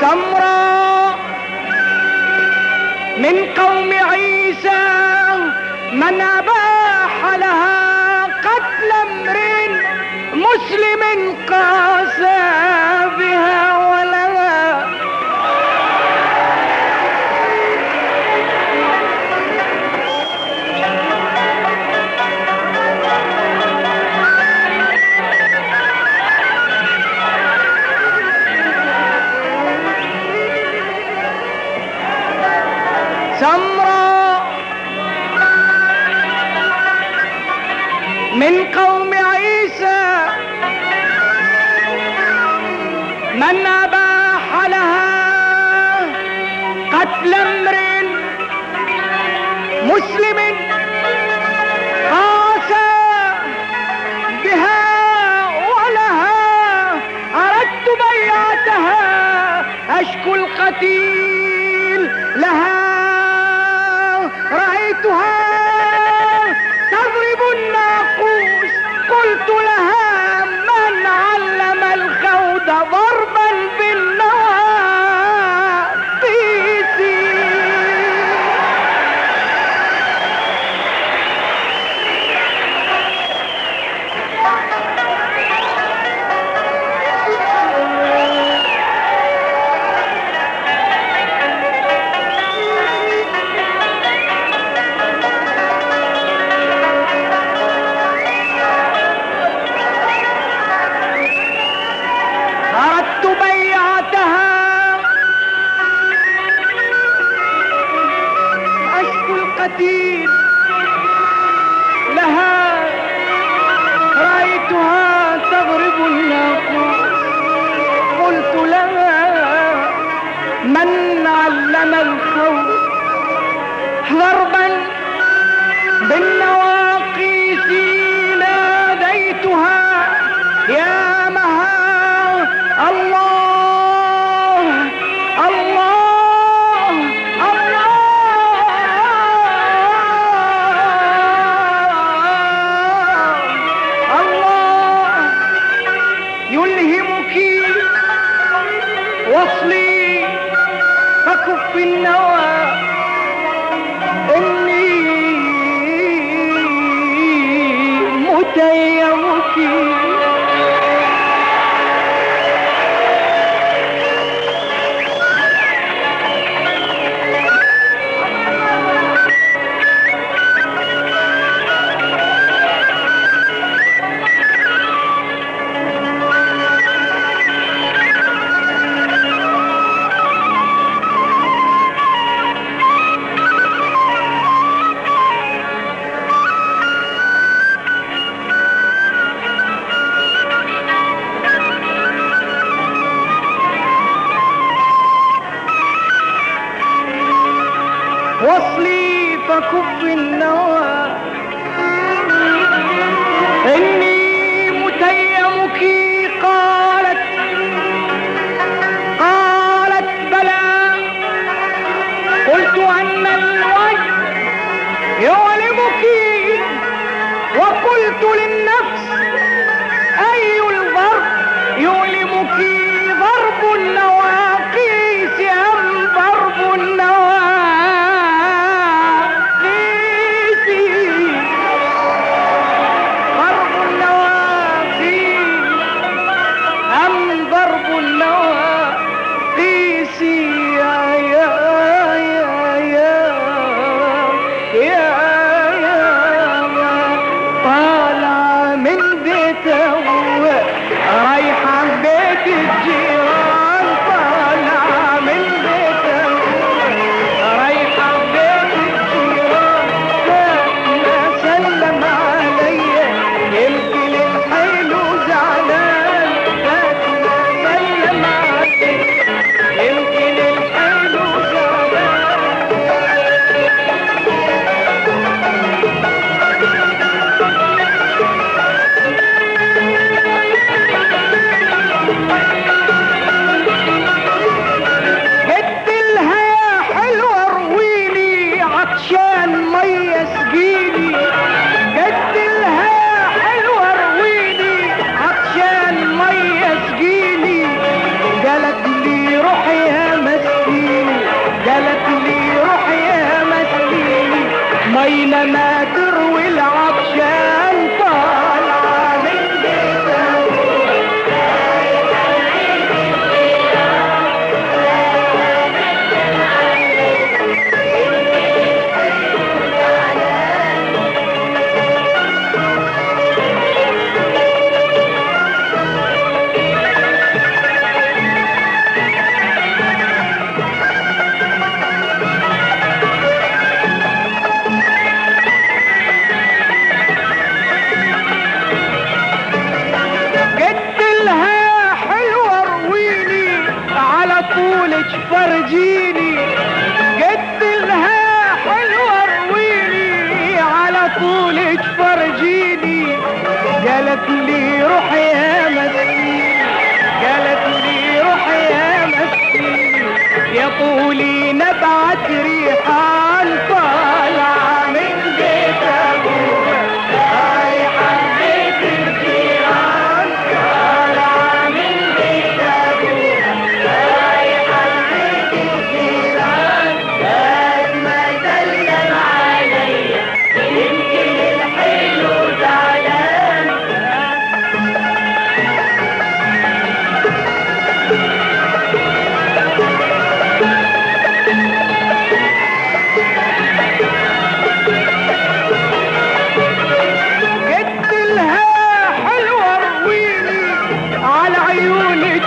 سمراء من قوم عيسى من أباح لها قتل امرئ مسلم قاسى بها ولها. سمراء من قوم عيسى من أباح لها قتل امرئ مسلم قاسى بها ولها. أردت بيعتها أشكو القتيل لها. رأيتها تضرب الناقوس قلت لها من علم الخوض ضربا بالنواقيس. لها. رأيتها تضرب الناقوس قلت لها من علم الخوف ضربا بالنواقيس. ناديتها يا مها الله الله الله وصلي فكف النوى إني متيمك. وصلي فكف النوى إني متيمك. قالت بلى. قلت أن الوجه يؤلمك وقلت للنفس أي الضرب يؤلمك ضرب النواقيس أم ضرب النواقيس.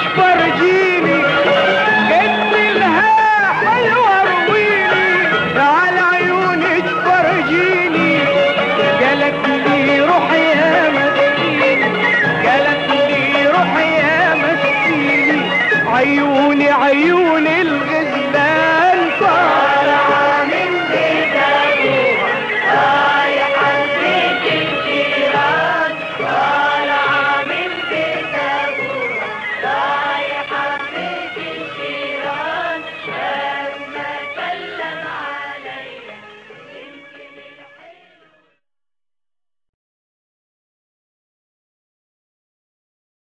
تفرجيني قد لها حلوة رويني على عيوني تفرجيني قالت لي روح يا مسكيني قالت لي روح يا مسكيني عيوني عيوني